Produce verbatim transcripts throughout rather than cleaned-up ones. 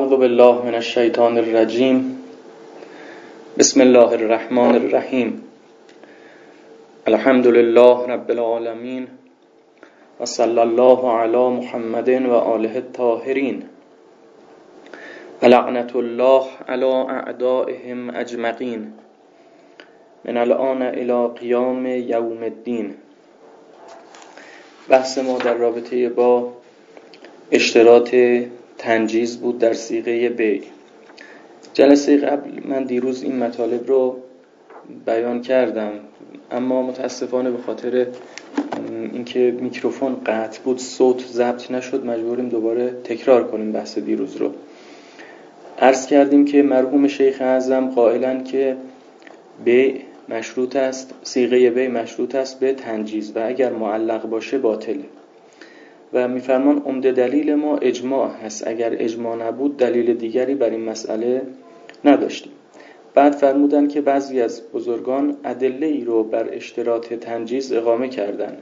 اعوذ بالله من الشیطان الرجیم. بسم الله الرحمن الرحیم. الحمد لله رب العالمین و صلی الله علی محمد و آله الطاهرین و لعنت الله علی اعدائهم اجمعین من الان الی قیام یوم الدین. بحث ما در رابطه با اشتراط تنجیز بود در صیغه بیع. جلسه قبل من دیروز این مطالب رو بیان کردم، اما متاسفانه به خاطر اینکه میکروفون قطع بود صوت ضبط نشد، مجبوریم دوباره تکرار کنیم بحث دیروز رو. عرض کردیم که مرحوم شیخ اعظم قائلن که بیع مشروط است، صیغه بیع مشروط است به تنجیز و اگر معلق باشه باطله و میفرمان عمده دلیل ما اجماع هست، اگر اجماع نبود دلیل دیگری بر این مسئله نداشتیم. بعد فرمودن که بعضی از بزرگان ادله ای رو بر اشتراط تنجیز اقامه کردن.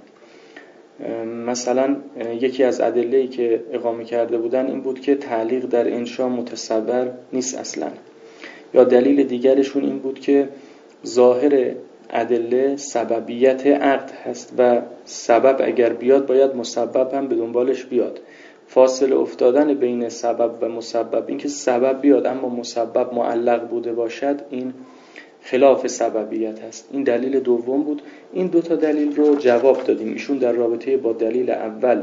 مثلا یکی از ادله ای که اقامه کرده بودن این بود که تعلیق در انشاء متصور نیست اصلا، یا دلیل دیگرشون این بود که ظاهر ادله سببیت عقد هست و سبب اگر بیاد باید مسبب هم به دنبالش بیاد. فاصله افتادن بین سبب و مسبب، این که سبب بیاد اما مسبب معلق بوده باشد، این خلاف سببیت هست. این دلیل دوم بود. این دو تا دلیل رو جواب دادیم. ایشون در رابطه با دلیل اول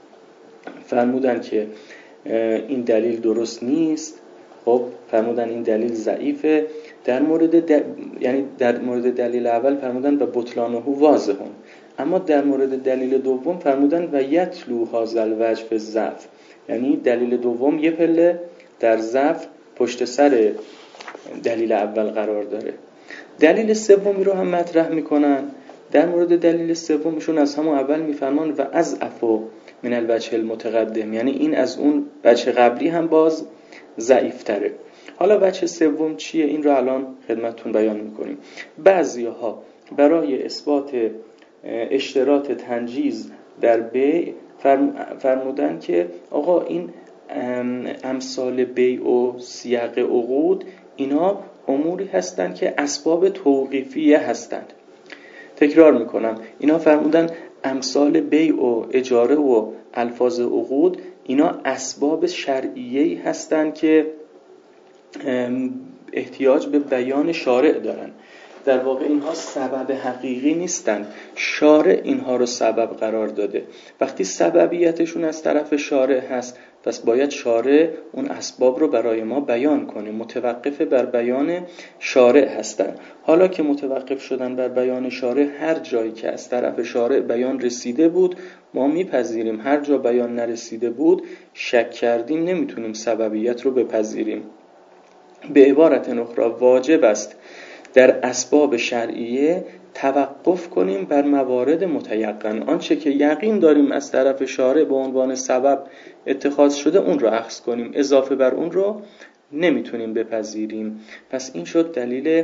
فرمودن که این دلیل درست نیست، خب فرمودن این دلیل ضعیفه. در مورد د... یعنی در مورد دلیل اول فرمودن و بطلانه واضحون، اما در مورد دلیل دوم فرمودن و یتلو هذا الوجه فی الضعف، یعنی دلیل دوم یه پله در ضعف پشت سر دلیل اول قرار داره. دلیل سومی رو هم مطرح میکنن. در مورد دلیل سومشون از همون اول میفرمان و از افو من الوجه المتقدم، یعنی این از اون وجه قبلی هم باز ضعیف تره. حالا وجه سوم چیه؟ این رو الان خدمتتون بیان میکنیم. بعضیها برای اثبات اشتراط تنجیز در بیع فرمودن که آقا این امثال بیع و سیاق عقود اینا اموری هستند که اسباب توقیفیه هستند. تکرار میکنم، اینا فرمودن امثال بیع و اجاره و الفاظ عقود اینا اسباب شرعیه‌ای هستند که احتیاج به بیان شارع دارن. در واقع اینها سبب حقیقی نیستن، شارع اینها رو سبب قرار داده. وقتی سببیتشون از طرف شارع هست پس باید شارع اون اسباب رو برای ما بیان کنه. متوقف بر بیان شارع هستن. حالا که متوقف شدن بر بیان شارع، هر جایی که از طرف شارع بیان رسیده بود ما میپذیریم، هر جا بیان نرسیده بود شک کردیم نمیتونیم سببیت رو بپذیریم. به عبارت اخرى واجب است در اسباب شرعیه توقف کنیم بر موارد متیقن. آنچه که یقین داریم از طرف شارع به عنوان سبب اتخاذ شده اون رو اخذ کنیم، اضافه بر اون رو نمیتونیم بپذیریم. پس این شد دلیل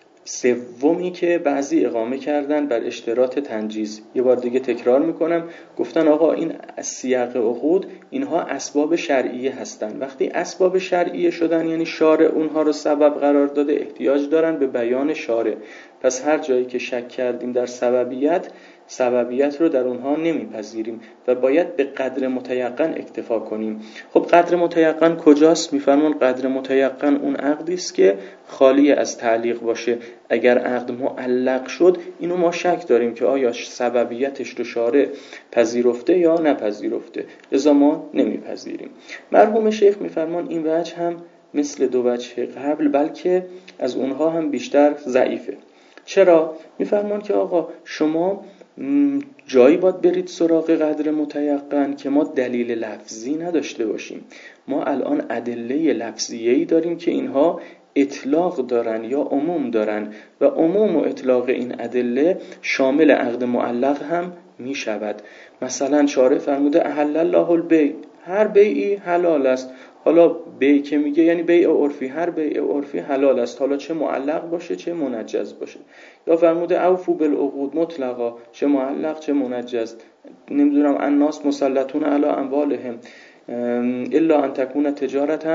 سومی که بعضی اقامه کردن بر اشتراط تنجیز. یه بار دیگه تکرار میکنم، گفتن آقا این سیاق عقود اینها اسباب شرعیه هستن. وقتی اسباب شرعیه شدن یعنی شارع اونها رو سبب قرار داده، احتیاج دارن به بیان شارع. پس هر جایی که شک کردیم در سببیت، سببیت رو در اونها نمیپذیریم و باید به قدر متیقن اکتفا کنیم. خب قدر متیقن کجاست؟ میفرمان قدر متیقن اون عقدی است که خالی از تعلیق باشه. اگر عقد معلق شد اینو ما شک داریم که آیا سببیتش رو شارع پذیرفته یا نپذیرفته، لذا ما نمیپذیریم. مرحوم شیخ میفرمان این وجه هم مثل دو وجه قبل بلکه از اونها هم بیشتر ضعیفه. چرا؟ میفرمان که آقا شما جایی باید برید سراغ قدر متیقن که ما دلیل لفظی نداشته باشیم. ما الان ادله لفظیه‌ای داریم که اینها اطلاق دارن یا عموم دارن و عموم و اطلاق این ادله شامل عقد معلق هم می شود. مثلا شارع فرموده احل الله البیع، هر بیعی حلال است. حالا بیع که میگه یعنی بیع عرفی، هر بیع عرفی حلال است، حالا چه معلق باشه چه منجز باشه. یا فرموده اوفو بالعقود مطلقا، چه معلق چه منجز. نمیدونم الناس مسلطون علی اموالهم الا ان تکون تجارتا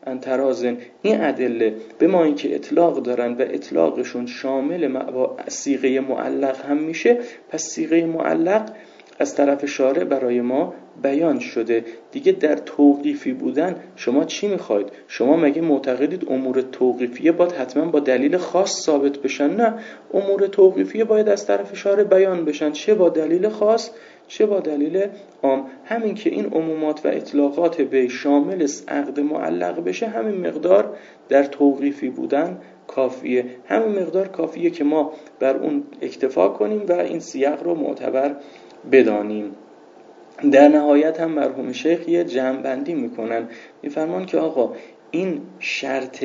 انترازن. این ادله به ما اینکه اطلاق دارن و اطلاقشون شامل صیغه معلق هم میشه، پس صیغه معلق از طرف شارع برای ما بیان شده دیگه. در توقیفی بودن شما چی میخواید؟ شما مگه معتقدید امور توقیفیه باید حتما با دلیل خاص ثابت بشن؟ نه، امور توقیفیه باید از طرف شارع بیان بشن، چه با دلیل خاص چه با دلیل عام. همین که این عمومات و اطلاقات به شامل عقد معلق بشه، همین مقدار در توقیفی بودن کافیه. همین مقدار کافیه که ما بر اون اکتفا کنیم و این سیاق رو معتبر بدانیم. در نهایت هم مرحوم شیخ یه جمع‌بندی میکنن، میفرمان که آقا این شرط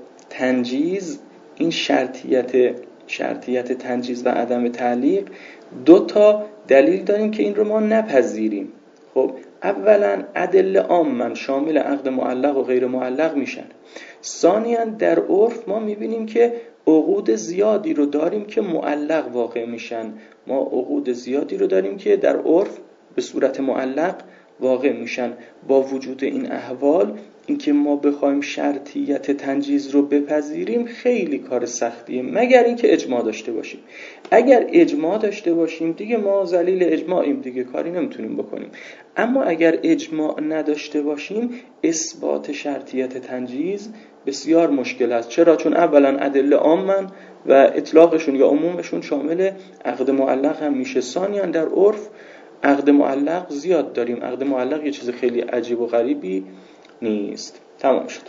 تنجیز، این شرطیت شرطیت تنجیز و عدم تعلیق، دو تا دلیل داریم که این رو ما نپذیریم. خب اولا ادله عامن شامل عقد معلق و غیر معلق میشن. ثانیاً در عرف ما میبینیم که عقود زیادی رو داریم که معلق واقع میشن. ما عقود زیادی رو داریم که در عرف به صورت معلق واقع میشن. با وجود این احوال، اینکه ما بخوایم شرطیت تنجیز رو بپذیریم خیلی کار سختیه، مگر اینکه اجماع داشته باشیم. اگر اجماع داشته باشیم دیگه ما ذلیل اجماعیم دیگه، کاری نمیتونیم بکنیم. اما اگر اجماع نداشته باشیم، اثبات شرطیت تنجیز بسیار مشکل است. چرا؟ چون اولا ادله عامن و اطلاقشون یا عمومشون شامل عقد معلق هم میشه. ثانیاً در عرف عقد معلق زیاد داریم. عقد معلق یه چیز خیلی عجیب و غریبی نیست. تمام شد.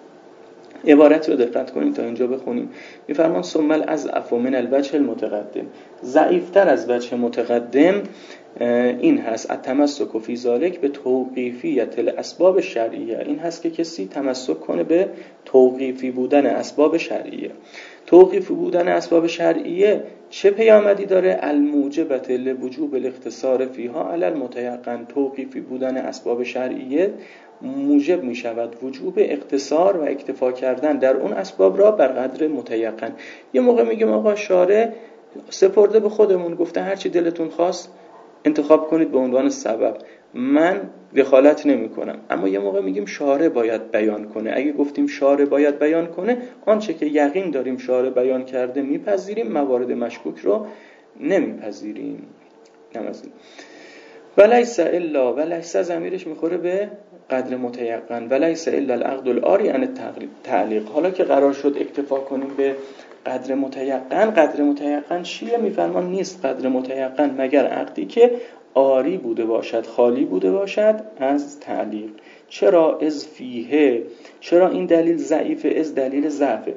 عبارت رو دقت کنیم تا اینجا بخونیم. میفرمان ثم الاضعف من الوجه المتقدم، ضعیفتر از وجه متقدم این هست التمسک فی ذلک به توقیفیت الاسباب شرعیه. این هست که کسی تمسک کنه به توقیفی بودن اسباب شرعیه. توقیفی بودن اسباب شرعیه چه پیامدی داره؟ الموجبت لوجوب الاختصار فیها علی المتیقن. توقیفی بودن اسباب شرعیه موجب می شود وجوب اختصار و اکتفا کردن در اون اسباب را بر قدر متیقن. یه موقع میگم آقا شارع سپرده به خودمون، گفته هرچی دلتون خواست انتخاب کنید به عنوان سبب، من دخالت نمی کنم. اما یه موقع میگیم شارع باید بیان کنه. اگه گفتیم شارع باید بیان کنه، آنچه که یقین داریم شارع بیان کرده میپذیریم، موارد مشکوک رو نمیپذیریم. نمازیم ولیس الا، ولیس ضمیرش میخوره به قدر متیقن، ولیس الا العقد العاری عن التعلیق. حالا که قرار شد اکتفا کنیم به قدر متیقن، قدر متیقن چیه؟ میفرمان نیست قدر متیقن مگر عقدی که عاری بوده باشد، خالی بوده باشد از تعلیق. چرا؟ از فیه. چرا این دلیل ضعیفه؟ از دلیل ضعفه.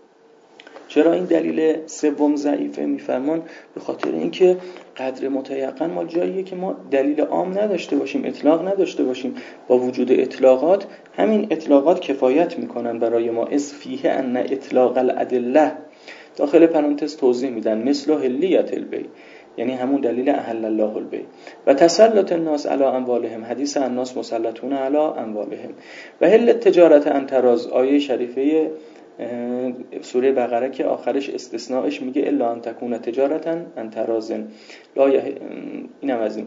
چرا این دلیل سوم ضعیفه؟ میفرمان به خاطر اینکه قدر متیقن مال جاییه که ما دلیل عام نداشته باشیم، اطلاق نداشته باشیم. با وجود اطلاقات، همین اطلاقات کفایت میکنن برای ما. از فیه ان اطلاق الادله، داخل پرانتز توضیح میدن، مثل حلیت البیع، یعنی همون دلیل احل الله البیع و تسلط الناس علی اموالهم، حدیث الناس مسلطون علی اموالهم و حل تجارت انتراز، آیه شریفه سوره بقره که آخرش استثناءش میگه الا ان تکون تجارتا انترازن، لا اینم از این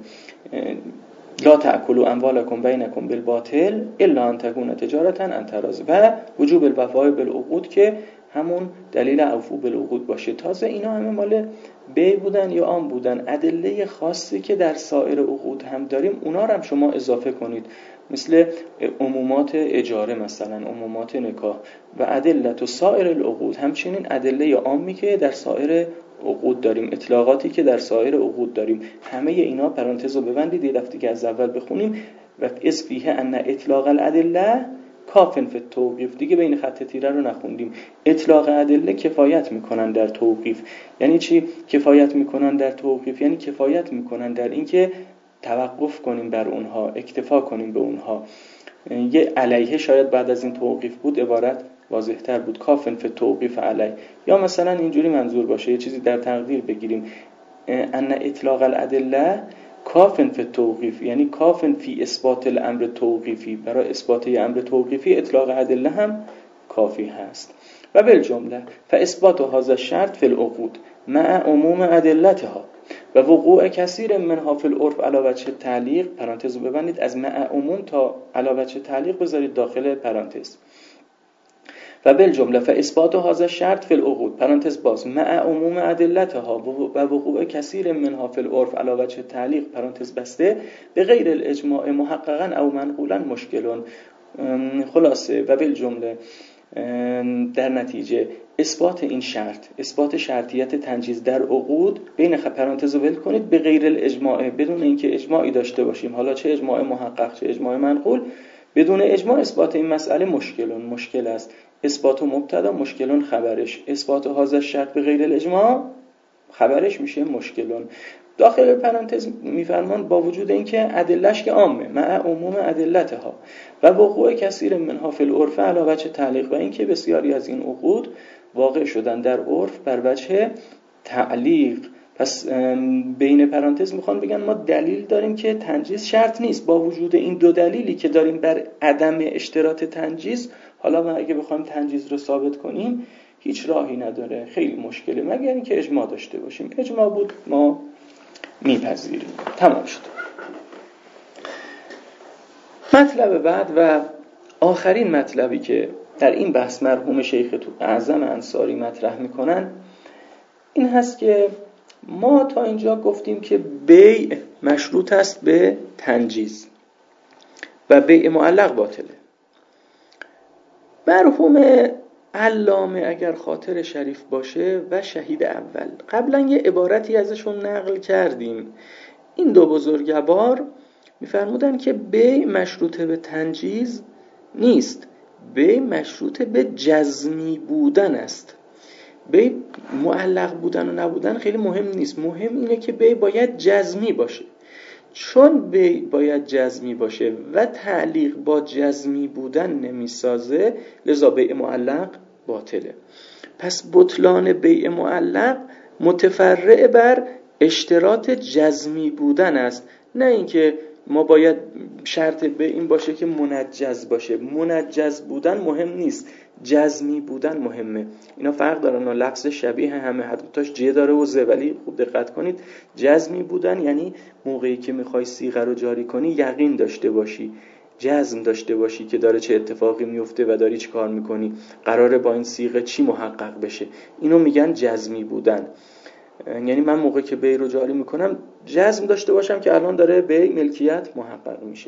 لا تأکلوا اموالکم بینکم بالباطل الا ان تکون تجارتا انتراز و وجوب الوفاء بالعقود که همون دلیل اوفو بالعقود باشه. تازه اینا همه مال بی بودن یا عام بودن. ادله خاصی که در سایر عقود هم داریم اونا رو هم شما اضافه کنید، مثل عمومات اجاره، مثلا عمومات نکاح و ادله سایر العقود. همچنین ادله عامی که در سایر عقود داریم، اطلاقاتی که در سایر عقود داریم، همه اینا پرانتز رو ببندید یه دفعه که از اول بخونیم. و اس فیه ان اطلاق الادله کافن فی التوقیف، دیگه بین خط تیره رو نخوندیم. اطلاق ادله کفایت میکنن در توقیف. یعنی چی کفایت میکنن در توقیف؟ یعنی کفایت میکنن در اینکه توقف کنیم بر اونها، اکتفا کنیم به اونها. یه علیه شاید بعد از این توقیف بود عبارت واضح‌تر بود، کافن فی التوقیف علیه. یا مثلا اینجوری منظور باشه، یه چیزی در تقدیر بگیریم، ان اطلاق الادله کافن فی التوقیف، یعنی کافن فی اثبات الامر توقیفی، برای اثبات امر توقیفی اطلاق ادله هم کافی هست. و بالجمله فاثبات هذا الشرط فی العقود مع عموم ادلتها و وقوع کثیر منها فی العرف علی وجه تعلیق، پرانتز رو ببندید، از مع عموم تا علی وجه تعلیق بذارید داخل پرانتز، و بالجمله فاثبات هذا الشرط فی العقود پرانتز باز مع عموم ادلتها و وقوع کثیر منها فی العرف علی وجه تعلیق پرانتز بسته به غیر الاجماع محققا او منقولا مشکلون. خلاصه و بالجمله در نتیجه اثبات این شرط، اثبات شرطیت تنجیز در عقود بین پرانتز ول کنید به غیر الاجماع، بدون اینکه اجماعی داشته باشیم، حالا چه اجماع محقق چه اجماع منقول، بدون اجماع اثبات این مسئله مشکلون مشکل است. اثبات مبتدا مشکلون خبرش، اثبات هذا الشرط به غیر الاجماع خبرش میشه مشکلون. داخل پرانتز میفرمان با وجود اینکه ادله‌اش که عامه مع عموم ادلتها و وقوع کثیر منها فی العرف علی وجه تعلیق و اینکه بسیاری از این عقود واقع شدن در عرف بر وجه تعلیق. پس بین پرانتز میخوان بگن ما دلیل داریم که تنجیز شرط نیست. با وجود این دو دلیلی که داریم بر عدم اشتراط تنجیز، حالا ما اگه بخوایم تنجیز رو ثابت کنیم هیچ راهی نداره، خیلی مشکله، مگر اینکه اجماع داشته باشیم. اجماع بود ما میپذیریم. تمام شد. مطلب بعد و آخرین مطلبی که در این بحث مرحوم شیخ اعظم انصاری مطرح میکنن این هست که ما تا اینجا گفتیم که بیع مشروط است به تنجیز و بیع معلق باطله. مرحوم علامه اگر خاطر شریف باشه و شهید اول، قبلا یه عبارتی ازشون نقل کردیم، این دو بزرگوار میفرمودن که بیع مشروط به تنجیز نیست، بیع مشروط به جزمی بودن است. بیع معلق بودن و نبودن خیلی مهم نیست، مهم اینه که بیع باید جزمی باشه. چون بیع باید جزمی باشه و تعلیق با جزمی بودن نمیسازه، لذا بیع معلق باطله. پس بطلان بیع معلق متفرع بر اشتراط جزمی بودن است، نه اینکه ما باید شرط به این باشه که منجز باشه. منجز بودن مهم نیست، جزمی بودن مهمه. اینا فرق دارن و لفظ شبیه همه، حتیش جه داره و زه، ولی خوب دقت کنید جزمی بودن یعنی موقعی که میخوای صیغه رو جاری کنی یقین داشته باشی، جزم داشته باشی که داره چه اتفاقی میفته و داری چه کار میکنی، قراره با این صیغه چی محقق بشه. اینو میگن جزمی بودن. یعنی من موقعی که بیع رو جاری میکنم جزم داشته باشم که الان داره بیع ملکیت محقق میشه.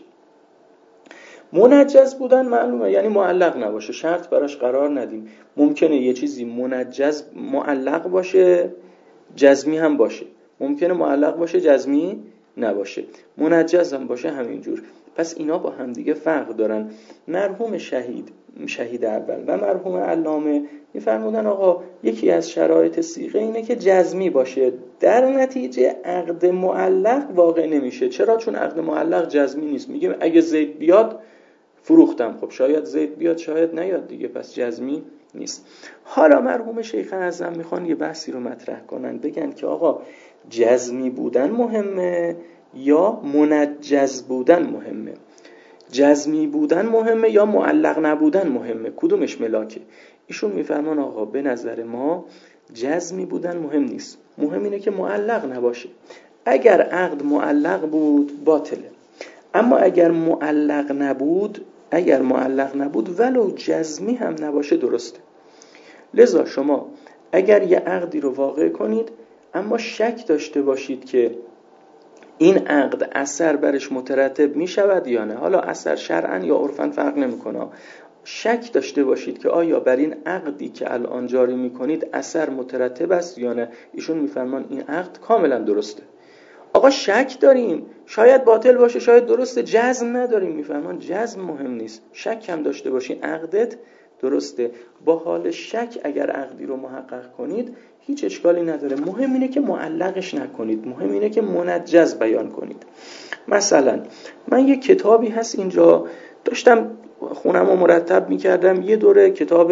منجز بودن معلومه یعنی معلق نباشه، شرط براش قرار ندیم. ممکنه یه چیزی منجز معلق باشه جزمی هم باشه، ممکنه معلق باشه جزمی نباشه، منجز هم باشه همینجور. پس اینا با هم دیگه فرق دارن. مرحوم شهید شهید اول و مرحوم علامه میفرمودن آقا یکی از شرایط صیغه اینه که جزمی باشه، در نتیجه عقد معلق واقع نمیشه. چرا؟ چون عقد معلق جزمی نیست. میگیم اگه زید بیاد فروختم، خب شاید زید بیاد شاید نیاد دیگه، پس جزمی نیست. حالا مرحوم شیخ اعظم میخوان یه بحثی رو مطرح کنن، بگن که آقا جزمی بودن مهمه یا منجز بودن مهمه، جزمی بودن مهمه یا معلق نبودن مهمه، کدومش ملاکه؟ ایشون میفرمان آقا به نظر ما جزمی بودن مهم نیست، مهم اینه که معلق نباشه. اگر عقد معلق بود باطله، اما اگر معلق نبود اگر معلق نبود ولو جزمی هم نباشه درسته. لذا شما اگر یه عقدی رو واقع کنید اما شک داشته باشید که این عقد اثر برش مترتب می شود یا نه، حالا اثر شرعاً یا عرفاً فرق نمی کنه، شک داشته باشید که آیا بر این عقدی که الان جاری می کنید اثر مترتب است یا نه، ایشون میفرمان این عقد کاملا درسته. آقا شک داریم، شاید باطل باشه شاید درسته، جزم نداریم، میفرمان جزم مهم نیست، شک هم داشته باشین عقدت درسته. با حال شک اگر عقدی رو محقق کنید هیچ اشکالی نداره، مهم اینه که معلقش نکنید، مهم اینه که منجز بیان کنید. مثلا من یه کتابی هست اینجا داشتم خونم رو مرتب میکردم، یه دوره کتاب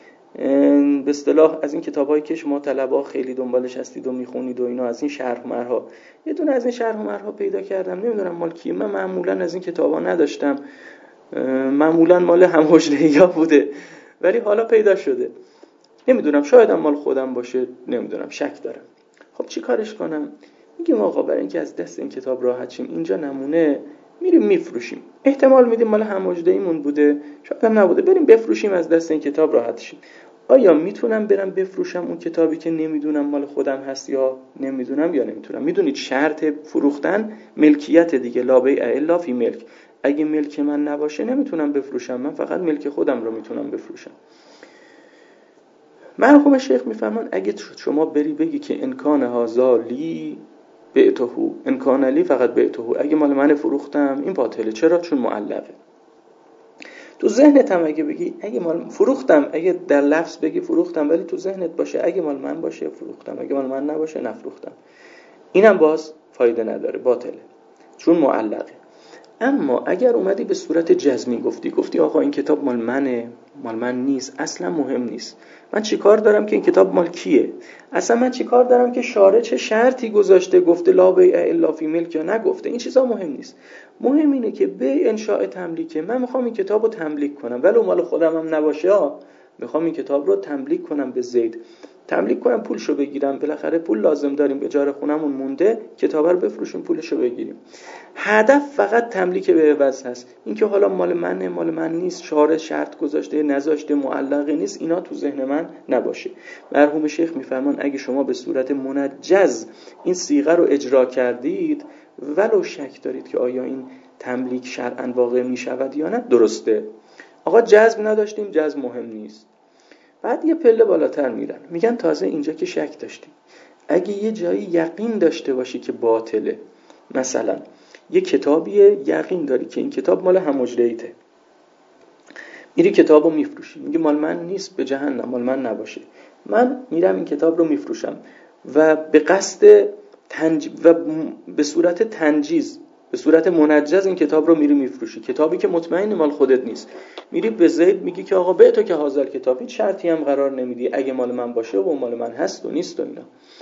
به اصطلاح از این کتابایی که شما طلبا خیلی دنبالش هستید و میخونید و اینا، از این شرح و مرها، یه دونه از این شرح و مرها پیدا کردم، نمیدونم مال کیه، من معمولا از این کتابا نداشتم، معمولا مال هم‌حجره‌یا بوده، ولی حالا پیدا شده، نمیدونم شاید هم مال خودم باشه، نمیدونم، شک دارم. خب چی کارش کنم؟ میگم آقا برای اینکه از دست این کتاب راحت شیم، اینجا نمونه میریم میفروشیم، احتمال میدیم مال هم‌وجده‌ایمون بوده، شاید هم نبوده، بریم بفروشیم از دست این کتاب راحت شیم. آیا میتونم برم بفروشم اون کتابی که نمیدونم مال خودم هست یا نمیدونم یا نمیتونم؟ میدونید شرط فروختن ملکیت دیگه، لا بیع الا فی ملک. اگه ملک من نباشه نمیتونم بفروشم، من فقط ملک خودم رو میتونم بفروشم. مرحوم شیخ میفرمان اگه شما بری بگی که انکان هازا لی بعتهو، انکان لی فقط بعتهو، اگه مال من فروختم این باطله. چرا؟ چون معلقه. تو ذهنت هم اگه بگی اگه مال فروختم، اگه در لفظ بگی فروختم ولی تو ذهنت باشه اگه مال من باشه فروختم، اگه مال من نباشه نفروختم، اینم باز فایده نداره، باطله، چون معلقه. اما اگر اومدی به صورت جزمی گفتی گفتی آقا این کتاب مال منه، مال من نیست، اصلا مهم نیست، من چیکار دارم که این کتاب مال کیه، اصلا من چیکار دارم که شارع چه شرطی گذاشته، گفته لا بیع الا فی ملک یا نگفته، این چیزا مهم نیست. مهم اینه که به انشاء تملیکه، من میخوام این کتابو تملیک کنم ولو مال خودم هم نباشه، ها میخوام این کتاب رو تملیک کنم به زید، تملیک کنم پولشو بگیرم، بالاخره پول لازم داریم، اجاره خونمون مونده، کتاب رو بفروشیم پولشو بگیریم. هدف فقط تملیک به عوض هست. این که حالا مال منه مال من نیست، شارع شرط گذاشته نذاشته، معلقه نیست، اینا تو ذهن من نباشه. مرحوم شیخ میفرمان اگه شما به صورت منجز این صیغه رو اجرا کردید ولو شک دارید که آیا این تملیک شرعاً واقع میشود یا نه، درسته. آقا جزم نداشتیم، جزم مهم نیست. بعد یه پله بالاتر میرن، میگن تازه اینجا که شک داشتیم، اگه یه جایی یقین داشته باشی که باطله، مثلا یه کتابیه یقین داری که این کتاب مال هم‌وجده‌ایته، میری کتابو میفروشی، میگه مال من نیست، به جهنم، مال من نباشه، من میرم این کتاب رو میفروشم و به قصد تنج... و به صورت تنجیز، به صورت منجز این کتاب رو میری میفروشی، کتابی که مطمئن مال خودت نیست، میری به زید میگی که آقا به تو که حاضر کتاب، هیچ شرطی هم قرار نمیدی، اگه مال من باشه و مال من هست و نیست و اینا.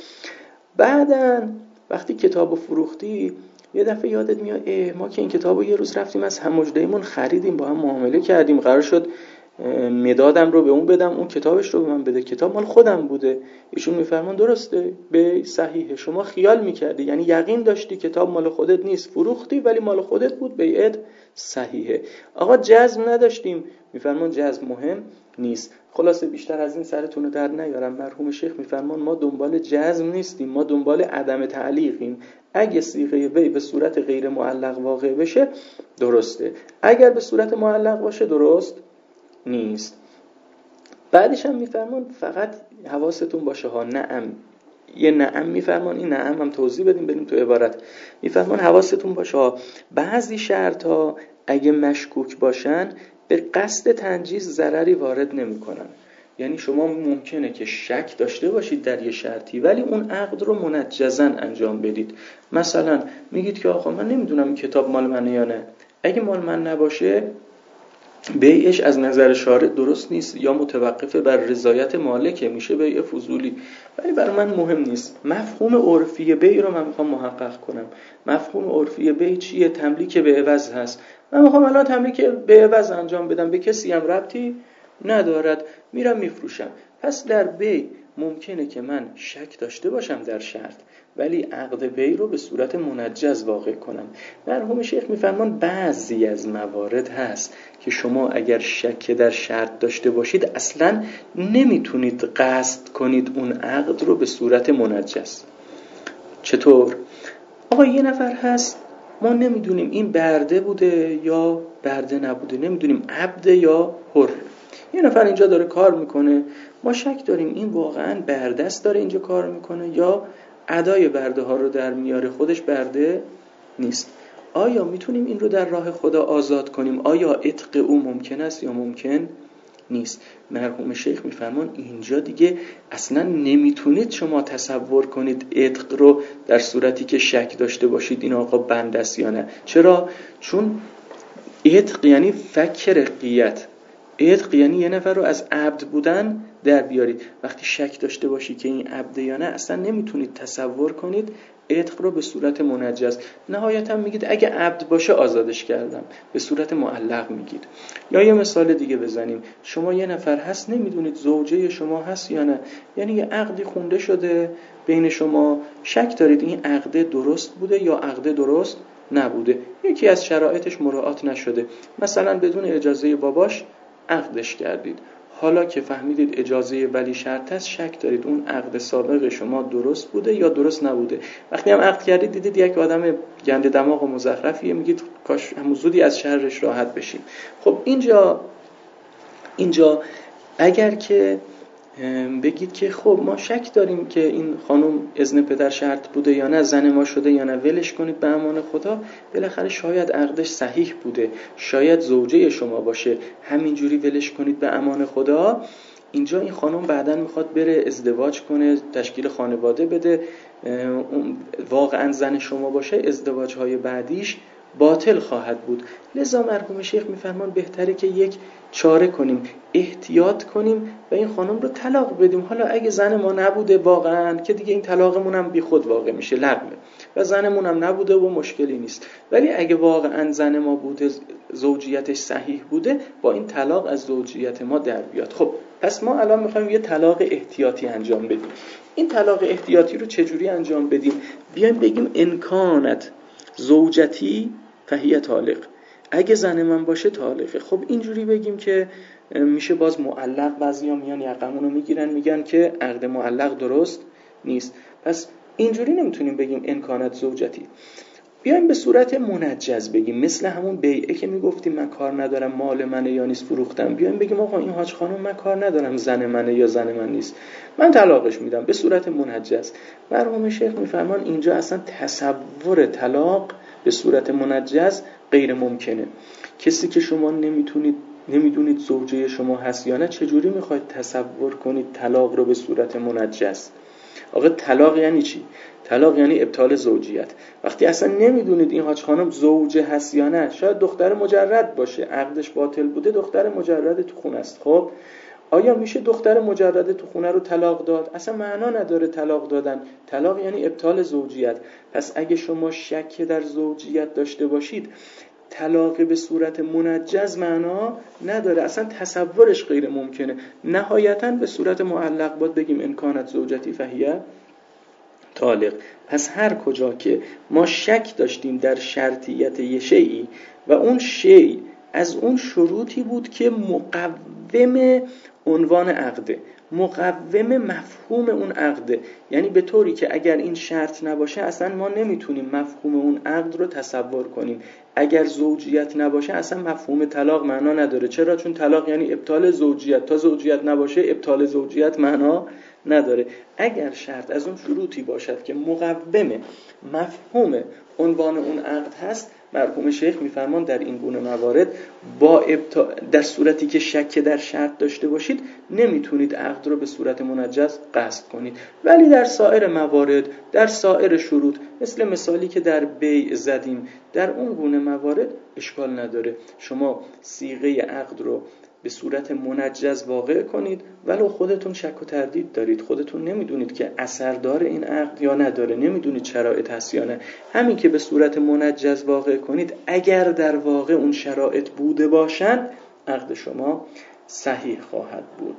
بعدن وقتی کتابو فروختی یه دفعه یادت میاد اه ما که این کتابو یه روز رفتیم از هم‌وجده‌ایمون خریدیم، با هم معامله کردیم، قرار شد مدادم رو به اون بدم، اون کتابش رو به من بده، کتاب مال خودم بوده. ایشون میفرمان درسته، به صحیحه، شما خیال میکردی، یعنی یقین داشتی کتاب مال خودت نیست، فروختی ولی مال خودت بود، بیعت صحیحه. آقا جزم نداشتیم، میفرمان جزم مهم نیست. خلاصه بیشتر از این سرتون رو در نیارم. مرحوم شیخ میفرمان ما دنبال جزم نیستیم، ما دنبال عدم تعلیقیم. اگه صیغه بی به صورت غیر معلق واقع بشه درسته، اگر به صورت معلق باشه درست نیست. بعدش هم میفرمان فقط حواستون باشه ها، نعم، یه نعم میفرمان، این نعم هم توضیح بدیم بریم تو عبارت. میفرمان حواستون باشه ها، بعضی شرط ها اگه مشکوک باشن به قصد تنجیز ضرری وارد نمی کنن. یعنی شما ممکنه که شک داشته باشید در یه شرطی ولی اون عقد رو منجزاً انجام بدید. مثلا میگید که آقا من نمیدونم این کتاب مال منه یا نه، اگه مال من نباشه بیعش از نظر شارع درست نیست یا متوقفه بر رضایت مالکه، میشه بیع فضولی، ولی برای من مهم نیست. مفهوم عرفی بیع رو من میخوام محقق کنم. مفهوم عرفی بیع چیه؟ تملیک به عوض هست. من میخوام الان تملیک به عوض انجام بدم، به کسی هم ربطی ندارد، میرم میفروشم. پس در بیع ممکنه که من شک داشته باشم در شرط ولی عقد بیع رو به صورت منجز واقع کنم. مرحوم شیخ میفرمان بعضی از موارد هست که شما اگر شک در شرط داشته باشید اصلا نمیتونید قصد کنید اون عقد رو به صورت منجز. چطور؟ آقا یه نفر هست ما نمیدونیم این برده بوده یا برده نبوده، نمیدونیم عبد یا حر. یه نفر اینجا داره کار میکنه، ما شک داریم این واقعا برده است داره اینجا کار میکنه یا ادای برده ها رو در میاره، خودش برده نیست. آیا میتونیم این رو در راه خدا آزاد کنیم؟ آیا عتق او ممکن است یا ممکن نیست؟ مرحوم شیخ میفرمان اینجا دیگه اصلا نمیتونید شما تصور کنید عتق رو در صورتی که شک داشته باشید این آقا بنده است یا نه. چرا؟ چون عتق یعنی فک رقیت، عتق یعنی یه نفر رو از عبد بودن در بیارید. وقتی شک داشته باشی که این عبد یا نه اصلا نمیتونید تصور کنید عتق رو به صورت منجز. نهایتا میگید اگه عبد باشه آزادش کردم، به صورت معلق میگید. یا یه مثال دیگه بزنیم، شما یه نفر هست نمیدونید زوجه شما هست یا نه، یعنی یه عقدی خونده شده بین شما، شک دارید این عقد درست بوده یا عقد درست نبوده. یکی از شرایطش مراعات نشده، مثلا بدون اجازه باباش عقدش کردید، حالا که فهمیدید اجازه ولی شرط است، شک دارید اون عقد سابق شما درست بوده یا درست نبوده. وقتی هم عقد کردید دیدید یک آدم گنده دماغ و مزخرفیه، میگید کاش همون زودی از شرش راحت بشیم. خب اینجا اینجا اگر که بگید که خب ما شک داریم که این خانم اذن پدر شرط بوده یا نه، زن ما شده یا نه، ولش کنید به امان خدا، بالاخره شاید عقدش صحیح بوده، شاید زوجه شما باشه، همینجوری ولش کنید به امان خدا. اینجا این خانم بعداً میخواد بره ازدواج کنه، تشکیل خانواده بده، واقعاً زن شما باشه، ازدواج‌های بعدیش باطل خواهد بود. لذا مرحوم شیخ میفرمان بهتره که یک چاره کنیم، احتیاط کنیم و این خانم رو طلاق بدیم. حالا اگه زن ما نبوده واقعا که دیگه این طلاقمون هم بی خود واقع میشه، لغمه، و زنمون هم نبوده و مشکلی نیست. ولی اگه واقعا زن ما بوده، زوجیتش صحیح بوده، با این طلاق از زوجیت ما در بیاد. خب پس ما الان میخوایم یه طلاق احتیاطی انجام بدیم. این طلاق احتیاطی رو چجوری انجام بدیم؟ بیایم بگیم انکانت زوجتی فهیه طالق، اگه زن من باشه طالقه. خب اینجوری بگیم که میشه باز معلق، بعضیا میان یقمونو میگیرن میگن که عقد معلق درست نیست. پس اینجوری نمیتونیم بگیم انکانت زوجتی، بیایم به صورت منجز بگیم، مثل همون بیعه که میگفتیم من کار ندارم مال منه یا نیست فروختم، بیایم بگیم آقا این حاج خانم من کار ندارم زن منه یا زن من نیست، من طلاقش میدم به صورت منجز. مرحوم شیخ میفرمان اینجا اصلا تصور طلاق به صورت منجز غیر ممکنه. کسی که شما نمیتونید نمیدونید زوجه شما هست یا نه، چجوری میخواید تصور کنید طلاق رو به صورت منجز؟ آقا طلاق یعنی چی؟ طلاق یعنی ابطال زوجیت. وقتی اصلا نمیدونید این حاج خانم زوجه هست یا نه، شاید دختر مجرد باشه، عقدش باطل بوده، دختر مجرد تو خونه است. خب آیا میشه دختر مجرد تو خونه رو طلاق داد؟ اصلا معنا نداره طلاق دادن. طلاق یعنی ابطال زوجیت. پس اگه شما شک در زوجیت داشته باشید، طلاق به صورت منجز معنا نداره، اصلا تصورش غیر ممکنه. نهایتاً به صورت معلق باید بگیم انکانت زوجتی فهیه طالق. پس هر کجا که ما شک داشتیم در شرطیت یه شیئی و اون شیء از اون شروطی بود که مقوم عنوان عقده، مقوم مفهوم اون عقده، یعنی به طوری که اگر این شرط نباشه اصلا ما نمیتونیم مفهوم اون عقد رو تصور کنیم. اگر زوجیت نباشه اصلا مفهوم طلاق معنا نداره. چرا؟ چون طلاق یعنی ابطال زوجیت، تا زوجیت نباشه ابطال زوجیت معنا نداره. اگر شرط از اون شروطی باشد که مقوم مفهوم عنوان اون عقد هست، مرحوم شیخ میفرمان در این گونه موارد با ابتا... در صورتی که شک در شرط داشته باشید نمیتونید عقد رو به صورت منجز قصد کنید. ولی در سایر موارد، در سایر شروط، مثل مثالی که در بیع زدیم، در اون گونه موارد اشکال نداره. شما صیغه عقد رو به صورت منجز واقع کنید، ولو خودتون شک و تردید دارید، خودتون نمیدونید که اثر داره این عقد یا نداره، نمیدونید شرایط هست یا نه، همین که به صورت منجز واقع کنید، اگر در واقع اون شرایط بوده باشند، عقد شما صحیح خواهد بود.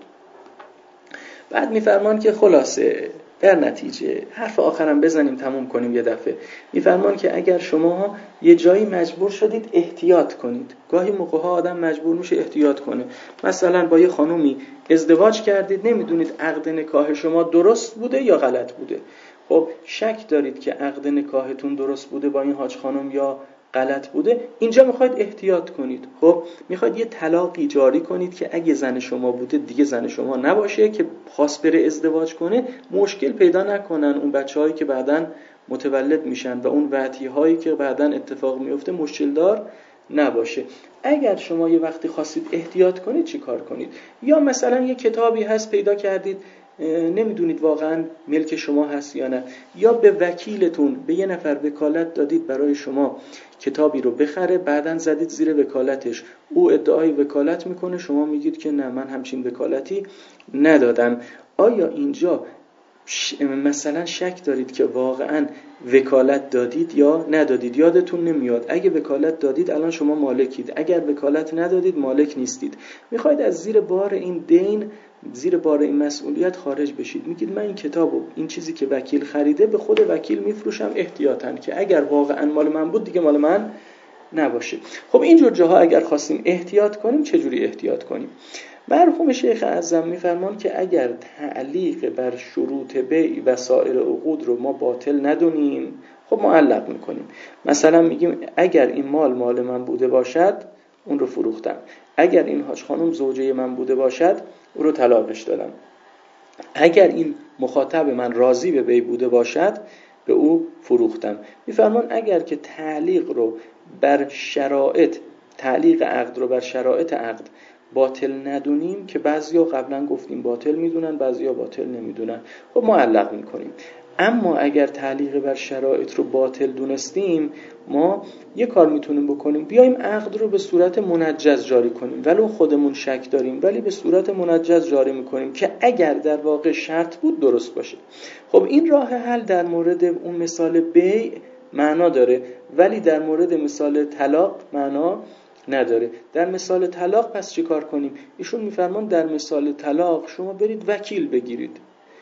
بعد میفرمان که خلاصه در نتیجه حرف آخرم بزنیم تموم کنیم یه دفعه. میفرمان که اگر شما یه جایی مجبور شدید احتیاط کنید، گاهی موقع‌ها آدم مجبور میشه احتیاط کنه، مثلا با یه خانومی ازدواج کردید، نمیدونید عقد نکاح شما درست بوده یا غلط بوده. خب شک دارید که عقد نکاحتون درست بوده با این حاج خانم یا غلط بوده، اینجا میخواید احتیاط کنید. خب میخواید یه طلاقی جاری کنید که اگه زن شما بوده دیگه زن شما نباشه، که خواست بره ازدواج کنه مشکل پیدا نکنن اون بچه‌هایی که بعداً متولد میشن و اون وعده‌هایی که بعداً اتفاق میفته مشکل دار نباشه. اگر شما یه وقتی خواستید احتیاط کنید چی کار کنید؟ یا مثلا یه کتابی هست پیدا کردید نمیدونید واقعا ملک شما هست یا نه، یا به وکیلتون، به یه نفر وکالت دادید برای شما کتابی رو بخره، بعدن زدید زیر وکالتش، او ادعای وکالت میکنه، شما میگید که نه من همچین وکالتی ندادم. آیا اینجا مثلا شک دارید که واقعا وکالت دادید یا ندادید؟ یادتون نمیاد. اگه وکالت دادید الان شما مالکید، اگر وکالت ندادید مالک نیستید. میخواید از زیر بار این دین، زیر بار این مسئولیت خارج بشید. میگید من این کتابو، این چیزی که وکیل خریده، به خود وکیل میفروشم احتیاطاً که اگر واقعا مال من بود دیگه مال من نباشه. خب اینجور جاها اگر خواستیم احتیاط کنیم چجوری احتیاط کنیم؟ مرحوم شیخ اعظم میفرمان که اگر تعلیق بر شروط بیع و سایر عقود رو ما باطل ندونیم، خب معلق میکنیم. مثلا میگیم اگر این مال مال من بوده باشد اون رو فروختم، اگر این حاج خانم زوجه من بوده باشد اون رو طلاقش دادم، اگر این مخاطب من راضی به بیع بوده باشد به او فروختم. میفرمان اگر که تعلیق رو بر شرایط تعلیق عقد رو بر شرایط عقد باطل ندونیم، که بعضیا قبلا گفتیم باطل میدونن بعضیا باطل نمیدونن، خب معلق میکنیم. اما اگر تعلیق بر شرایط رو باطل دونستیم، ما یه کار میتونیم بکنیم، بیایم عقد رو به صورت منجز جاری کنیم، ولو خودمون شک داریم ولی به صورت منجز جاری میکنیم که اگر در واقع شرط بود درست باشه. خب این راه حل در مورد اون مثال بیع معنا داره، ولی در مورد مثال طلاق معنا نداره. در مثال طلاق پس چی کار کنیم؟ ایشون میفرمان در مثال طلاق شما برید وکیل بگیرید،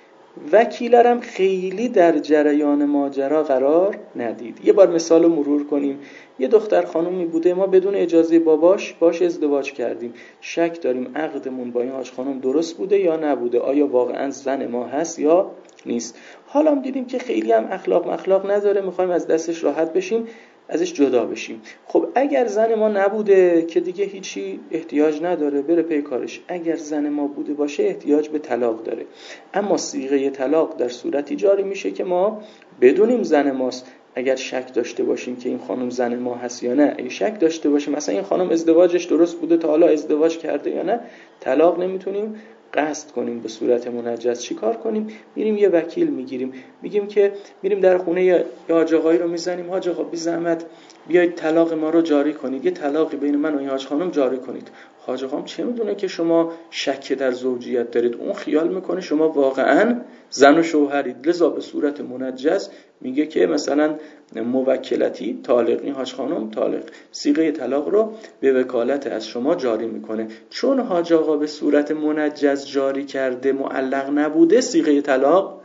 وکیلرم خیلی در جریان ماجرا قرار ندید. یه بار مثال مرور کنیم. یه دختر خانومی بوده، ما بدون اجازه باباش باش ازدواج کردیم، شک داریم عقدمون با این حاج خانم درست بوده یا نبوده، آیا واقعا زن ما هست یا نیست. حالا هم دیدیم که خیلی هم اخلاق مخلاق نداره، میخوایم از دستش راحت بشیم، ازش جدا بشیم. خب اگر زن ما نبوده که دیگه هیچی احتیاج نداره، بره پی کارش. اگر زن ما بوده باشه احتیاج به طلاق داره. اما صیغه طلاق در صورتی جاری میشه که ما بدونیم زن ماست. اگر شک داشته باشیم که این خانم زن ما هست یا نه، اگه شک داشته باشیم مثلا این خانم ازدواجش درست بوده تا حالا ازدواج کرده یا نه، طلاق نمیتونیم قصد کنیم به صورت منجز. چی کار کنیم؟ میریم یه وکیل میگیریم، میگیم که میریم در خونه یه حاج آقایی رو میزنیم، حاج آقا بی زحمت بیایید طلاق ما رو جاری کنید، یه طلاقی بین من و این حاج خانم جاری کنید. حاج آقام چه میدونه که شما شک در زوجیت دارید؟ اون خیال میکنه شما واقعا زن و شوهرید، لذا به صورت منجز میگه که مثلا موکلتی طالق، این حاج خانم طالق، صیغه طلاق رو به وکالت از شما جاری میکنه. چون حاج آقا به صورت منجز جاری کرده، معلق نبوده، صیغه طلاق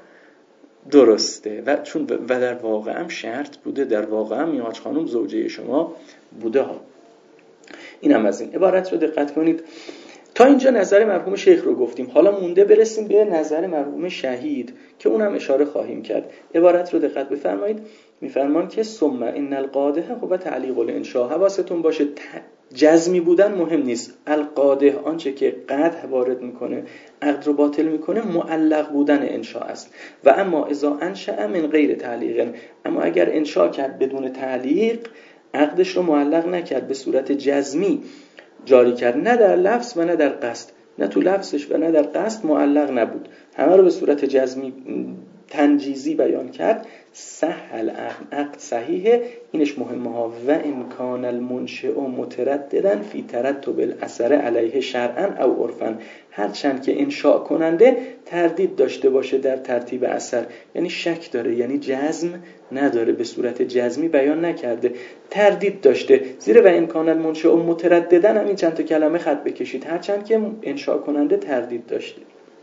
درسته و چون و در واقع هم شرط بوده، در واقع هم این حاج خانم زوجه شما بوده ها. این هم از این عبارت رو دقت کنید. تا اینجا نظر مرحوم شیخ رو گفتیم، حالا مونده برسیم به نظر مرحوم شهید که اونم اشاره خواهیم کرد. عبارت رو دقت بفرمایید. میفرمان که ثم ان القاده هو تعلیق الانشاء. حواستون باشه جزمی بودن مهم نیست. القاده آنچه که قدح وارد میکنه، عقد رو باطل میکنه، معلق بودن انشاء است. و اما اذا انشأ من غیر تعلیق، اما اگر انشاء کرد بدون تعلیق، عقدش رو معلق نکرد، به صورت جزمی جاری کرد، نه در لفظ و نه در قصد، نه تو لفظش و نه در قصد معلق نبود، همه رو به صورت جزمی تنجیزی بیان کرد، صح العقد، عقد صحیحه. اینش مهمه ها. و امکان المنشئ مترددن فی ترتب الاثر علیه شرعا او عرفا، هرچند که انشاء کننده تردید داشته باشه در ترتیب اثر، یعنی شک داره، یعنی جزم نداره، به صورت جزمی بیان نکرده، تردید داشته. زیر و امکان المنشئ مترددن همین چند تا کلمه خط بکشید، هرچند که انشاء کننده تردید داشته.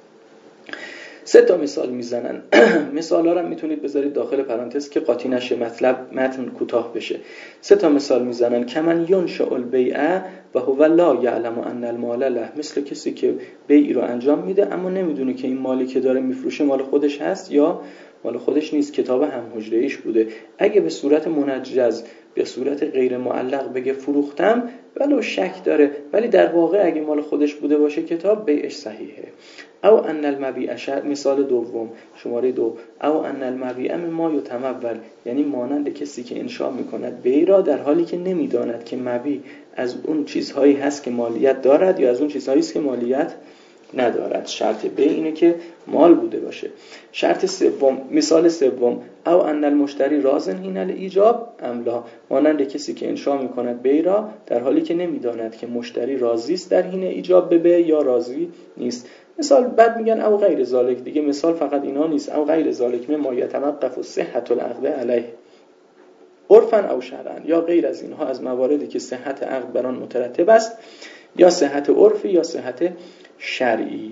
سه تا مثال میزنن. مثال ها رو میتونید بذارید داخل پرانتز که قاطی نشه، مطلب متن کوتاه بشه. سه تا مثال میزنن. کمن ینشأ البیع و هو لا یعلم ان المال له، مثل کسی که بیع رو انجام میده اما نمیدونه که این مالی که داره میفروشه مال خودش هست یا مال خودش نیست، کتاب هم حجره‌ایش بوده. اگه به صورت منجز، به صورت غیر معلق بگه فروختم، ولو شک داره، ولی در واقع اگه مال خودش بوده باشه کتاب، بیعش صحیحه. او ان المبیع شرط، مثال دوم شماره دو، او ان المبیع ما یتمول، یعنی مانند کسی که انشاء میکند بیع را در حالی که نمیداند که مبیع از اون چیزهایی هست که مالیت دارد یا از اون چیزهایی است که مالیت ندارد. شرط بیع اینه که مال بوده باشه. شرط سوم، مثال سوم، او ان المشتری راضٍ حین الایجاب ام لا، مانند کسی که انشاء میکند بیع را در حالی که نمیداند که مشتری راضی است در حین ایجاب به بیع یا راضی نیست. مثال بعد میگن او غیر ذالک، دیگه مثال فقط اینا نیست، او غیر ذالک مما یتوقف صحت العقد علیه عرفا او شرعا، یا غیر از اینها از مواردی که صحت عقد بر آن مترتب است، یا صحت عرفی یا صحت شرعی.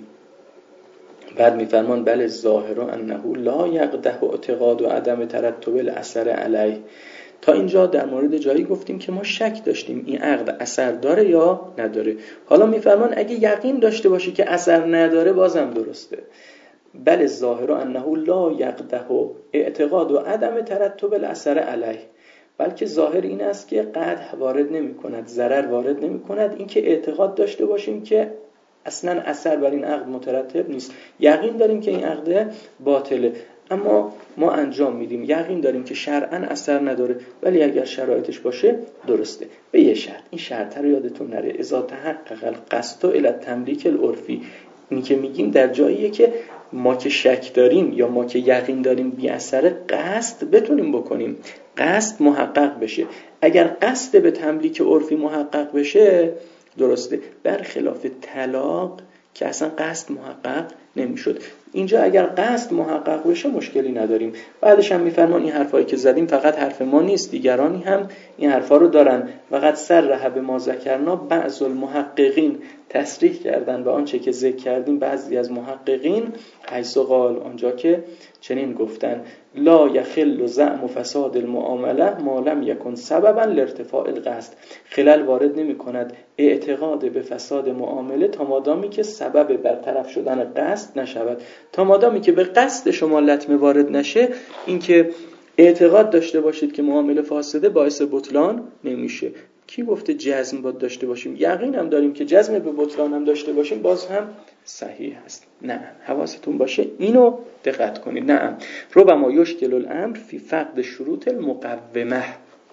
بعد میفرمان بل ظاهر انه لا یقدح اعتقاد و عدم ترتب الاثر علیه، تا اینجا در مورد جایی گفتیم که ما شک داشتیم این عقد اثر داره یا نداره. حالا میفرمان اگه یقین داشته باشی که اثر نداره بازم درسته. بل ظاهر انه لا یقده اعتقاد و عدم ترتب الاثر علیه، بلکه ظاهر این است که قدح وارد نمی کند، ضرر وارد نمی کند. این که اعتقاد داشته باشیم که اصلا اثر بر این عقد مترتب نیست، یقین داریم که این عقد باطله، اما ما انجام میدیم، یقین داریم که شرعاً اثر نداره، ولی اگر شرایطش باشه درسته. به یه شرط، این شرط رو یادتون نره، اذا تحقق القصد الی التملیک العرفی. این که میگیم در جاییه که ما که شک داریم یا ما که یقین داریم بی اثر، قصد بتونیم بکنیم، قصد محقق بشه. اگر قصد به تملیک عرفی محقق بشه درسته، برخلاف طلاق که اصلا قصد محقق نمیشد. اینجا اگر قصد محقق بشه مشکلی نداریم. بعدش هم میفرمان این حرفایی که زدیم فقط حرف ما نیست، دیگرانی هم این حرفا رو دارن. وقت سر به ما ذکرنا بعض المحققین تصریح کردن به آنچه که ذکر کردیم. بعضی از محققین حیث قال، آنجا که چنین گفتن لا یخل زعم فساد المعامله ما لم یکن سببا لارتفاع القصد. خلل وارد نمی کند اعتقاد به فساد معامله تا مادامی که سبب برطرف شدن قصد نشود. تا مادامی که به قصد شما لطمه وارد نشه، این که اعتقاد داشته باشید که معامله فاسده باعث بطلان نمیشه. کی گفته جزم باید داشته باشیم؟ یقین هم داریم که جزم به بطلان هم داشته باشیم باز هم صحیح هست. نه، حواستون باشه اینو دقت کنید. نه، ربما یشکل الامر فی فقد شروط المقومه.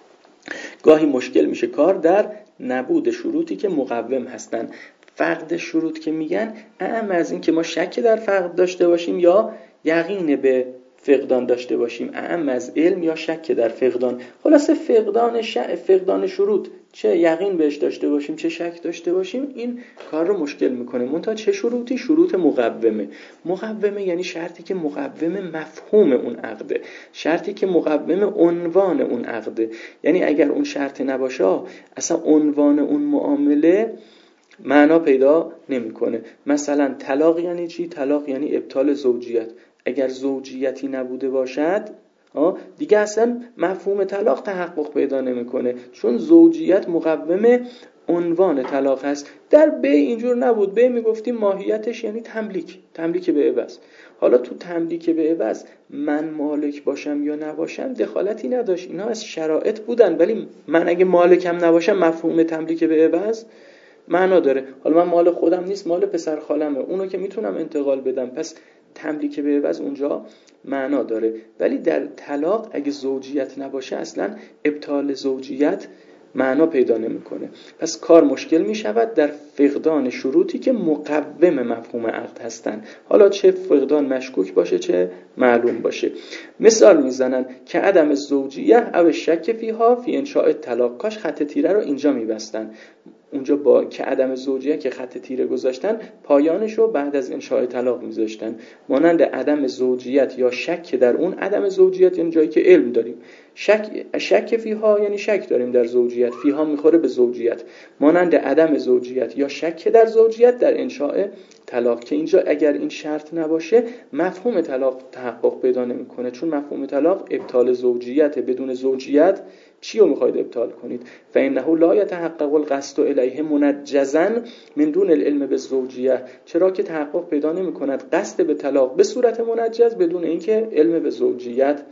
گاهی مشکل میشه کار در نبود شروطی که مقوم هستن. فقد شروط که میگن اعم از این که ما شک در فقد داشته باشیم یا یقین به فقدان داشته باشیم، اعم از علم یا شک در فقدان. خلاصه فقدان ش... فقدان شروط، چه یقین بهش داشته باشیم چه شک داشته باشیم، این کار رو مشکل میکنه. منتها چه شروطی؟ شروط مقومه. مقومه یعنی شرطی که مقوم مفهوم اون عقده، شرطی که مقوم عنوان اون عقده. یعنی اگر اون شرط نباشه اصلا عنوان اون معامله معنا پیدا نمیکنه. مثلا طلاق یعنی چی؟ طلاق یعنی ابطال زوجیت. اگر زوجیتی نبوده باشد دیگه اصلا مفهوم طلاق تحقق پیدا نمیکنه، چون زوجیت مقوم عنوان طلاق هست. در به اینجور نبود، به میگفتیم ماهیتش یعنی تملیک، تملیک به عوض. حالا تو تملیک به عوض من مالک باشم یا نباشم دخالتی نداشت، اینا از شرایط بودن، ولی من اگه مالکم نباشم مفهوم تملیک به عوض معنا داره. حالا من مال خودم نیست، مال پسر خالمه، اونو که میتونم انتقال بدم، پس تملیک به عوض اونجا معنا داره. ولی در طلاق اگه زوجیت نباشه اصلا ابطال زوجیت معنا پیدا نمیکنه. پس کار مشکل میشود در فقدان شروطی که مقوم مفهوم عقد هستن، حالا چه فقدان مشکوک باشه چه معلوم باشه. مثال میزنن که عدم زوجیه او شک فیها فی انشاء طلاق. کاش خط تیره رو اینجا میبستن، اونجا با که عدم زوجیه که خط تیره گذاشتن پایانش رو بعد از انشاء طلاق میذاشتن. مانند عدم زوجیت یا شک در اون. عدم زوجیت یعنی جایی که علم داریم، شک شک فیها یعنی شک داریم در زوجیت، فیها میخوره به زوجیت. مانند عدم زوجیت یا شک در زوجیت در انشاء طلاق، که اینجا اگر این شرط نباشه مفهوم طلاق تحقق پیدا نمیکنه، چون مفهوم طلاق ابطال زوجیت. بدون زوجیت چی رو میخواید ابطال کنید؟ فإنه لا يتحقق القصد الیه منجزا من دون العلم بالزوجیه. چرا که تحقق پیدا نمیکند قصد به طلاق به صورت منجز بدون اینکه علم به زوجیت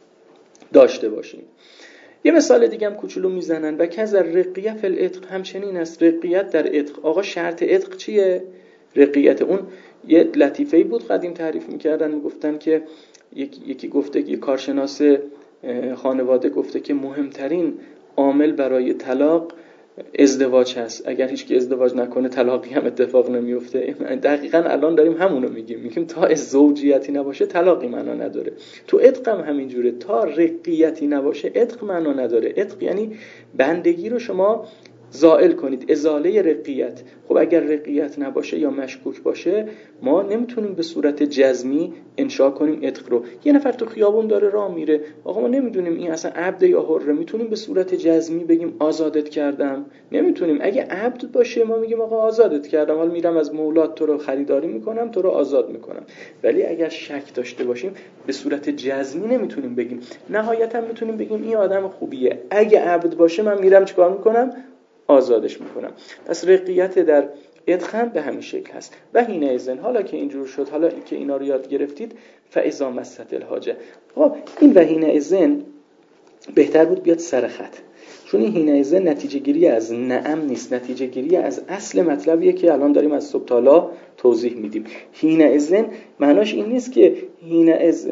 داشته باشیم. یه مثال دیگه هم کوچولو میزنن و کذا رقیه فی العتق. همچنین است رقیت در عتق. آقا شرط عتق چیه؟ رقیت. اون یه لطیفه‌ای بود قدیم تعریف میکردن، میگفتن که یکی, یکی گفته، یک کارشناس خانواده گفته که مهمترین عامل برای طلاق ازدواج هست. اگر هیچ کی ازدواج نکنه طلاقی هم اتفاق نمیفته. دقیقاً الان داریم همونو میگیم، میگیم تا از زوجیتی نباشه طلاقی معنا نداره. تو عتق هم همینجوره، تا رقیتی نباشه عتق معنا نداره. عتق یعنی بندگی رو شما زائل کنید، ازاله رقیت. خب اگر رقیت نباشه یا مشکوک باشه ما نمیتونیم به صورت جزمی انشا کنیم عتق رو. یه نفر تو خیابون داره راه میره، آقا ما نمیدونیم این اصلا عبد یا حره، میتونیم به صورت جزمی بگیم آزادت کردم؟ نمیتونیم. اگه عبد باشه ما میگیم آقا آزادت کردم، حالا میرم از مولات تو رو خریداری میکنم، تو رو آزاد میکنم. ولی اگر شک داشته باشیم به صورت جزمی نمیتونیم بگیم. نهایتا میتونیم بگیم این آدم خوبیه. اگه عبد باشه من میرم چیکار میکنم؟ آزادش میکنم. پس رقیت در ادخام به همین شکل هست. و هینه ازن، حالا که اینجور شد، حالا که اینا رو یاد گرفتید، فاذا مست الحاجه. خب این و هینه ازن بهتر بود بیاد سر خط، چون این هینه ازن نتیجه گیری از نعم نیست، نتیجه گیری از اصل مطلبیه که الان داریم از صبح تا حالا توضیح میدیم. هینه ازن معناش این نیست که هینه از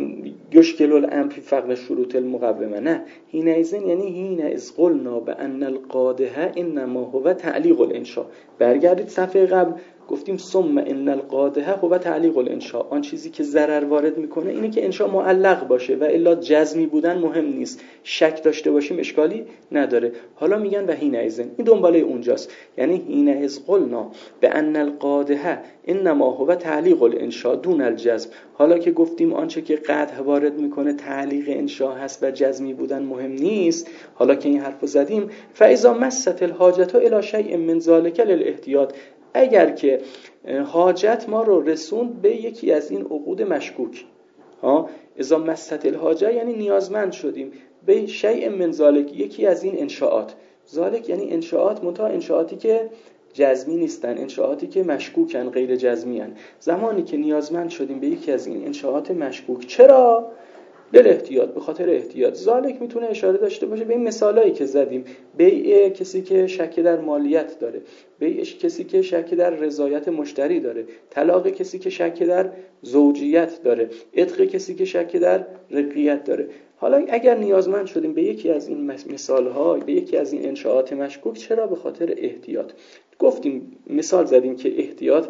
یشکل الامر فی فقد شروط المقومه، نه. هینه ازن یعنی هینه از قلنا بان القادحه انما هو تعلیق الانشاء. برگردید صفحه قبل گفتیم ثم ان القادحه هو تعلیق الانشاء، آن چیزی که ضرر وارد میکنه اینه که انشاء معلق باشه و الا جزمی بودن مهم نیست، شک داشته باشیم اشکالی نداره. حالا میگن و هینه ازن، این دنباله اونجاست، یعنی هینه از قلنا بان القادحه انما هو تعلیق الانشاء دون الجزم. حالا که گفتیم آنچه که قدح وارد میکنه تعلیق انشاء هست و جزمی بودن مهم نیست، حالا که این حرفو زدیم فاذا مست الحاجه الی شیء من ذلک للاحتیاط، اگر که حاجت ما رو رسوند به یکی از این عقود مشکوک، ها اذا مست الحاجه یعنی نیازمند شدیم به شیء من ذلک، یکی از این انشاءات. ذلک یعنی انشاءات، منتها انشاءاتی که جزمی نیستن، انشاءاتی که مشکوکن، غیر جزمی هن. زمانی که نیازمند شدیم به یکی از این انشاءات مشکوک، چرا؟ دل احتیاط، به خاطر احتیاط. ذالک میتونه اشاره داشته باشه به این مثالایی که زدیم، بیع کسی که شک در مالیت داره، بیع کسی که شک در رضایت مشتری داره، طلاق کسی که شک در زوجیت داره، عتق کسی که شک در رقیت داره. حالا اگر نیازمند شدیم به یکی از این مثال‌ها، به یکی از این انشاءات مشکوک، چرا؟ به خاطر احتیاط. گفتیم مثال زدیم که احتیاط